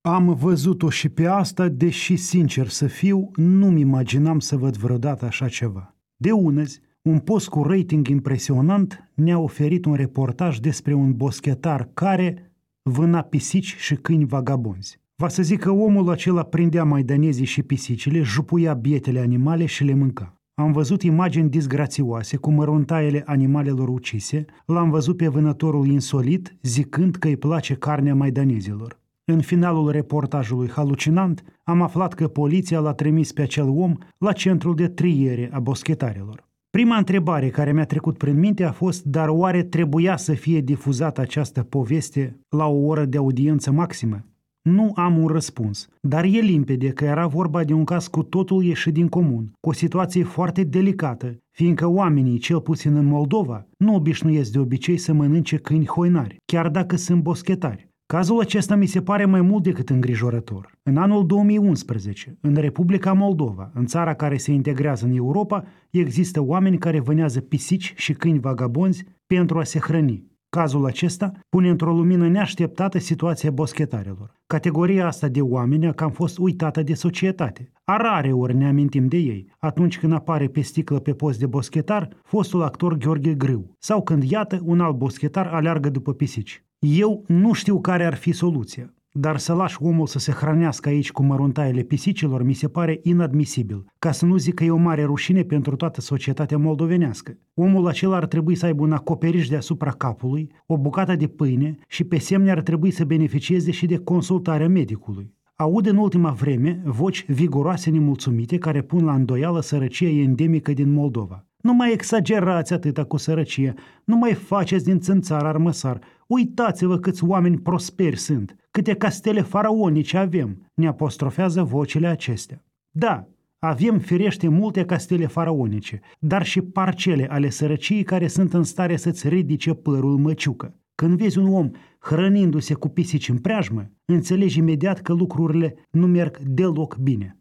Am văzut-o și pe asta, deși, sincer să fiu, nu-mi imaginam să văd vreodată așa ceva. De unăzi, un post cu rating impresionant ne-a oferit un reportaj despre un boschetar care vâna pisici și câini vagabonzi. Va să zic că omul acela prindea maidanezii și pisicile, jupuia bietele animale și le mânca. Am văzut imagini disgrațioase cu măruntaiele animalelor ucise, l-am văzut pe vânătorul insolit zicând că îi place carnea maidanezilor. În finalul reportajului halucinant, am aflat că poliția l-a trimis pe acel om la centrul de triere a boschetarilor. Prima întrebare care mi-a trecut prin minte a fost, dar oare trebuia să fie difuzată această poveste la o oră de audiență maximă? Nu am un răspuns, dar e limpede că era vorba de un caz cu totul ieșit din comun, cu o situație foarte delicată, fiindcă oamenii, cel puțin în Moldova, nu obișnuiesc de obicei să mănânce câini hoinari, chiar dacă sunt boschetari. Cazul acesta mi se pare mai mult decât îngrijorător. În anul 2011, în Republica Moldova, în țara care se integrează în Europa, există oameni care vânează pisici și câini vagabonzi pentru a se hrăni. Cazul acesta pune într-o lumină neașteptată situația boschetarilor. Categoria asta de oameni a cam fost uitată de societate. A rare ori ne amintim de ei, atunci când apare pe sticlă pe post de boschetar fostul actor Gheorghe Grâu, sau când, iată, un alt boschetar aleargă după pisici. Eu nu știu care ar fi soluția, dar să lași omul să se hrănească aici cu măruntaiele pisicilor mi se pare inadmisibil, ca să nu zic că e o mare rușine pentru toată societatea moldovenească. Omul acela ar trebui să aibă un acoperiș deasupra capului, o bucată de pâine și pe semne ar trebui să beneficieze și de consultarea medicului. Aud în ultima vreme voci viguroase nemulțumite care pun la îndoială sărăcia endemică din Moldova. Nu mai exagerați atâta cu sărăcie, nu mai faceți din țânțar armăsar. Uitați-vă câți oameni prosperi sunt, câte castele faraonice avem, ne apostrofează vocile acestea. Da, avem firește multe castele faraonice, dar și parcele ale sărăciei care sunt în stare să-ți ridice părul măciucă. Când vezi un om hrănindu-se cu pisici în preajmă, înțelegi imediat că lucrurile nu merg deloc bine.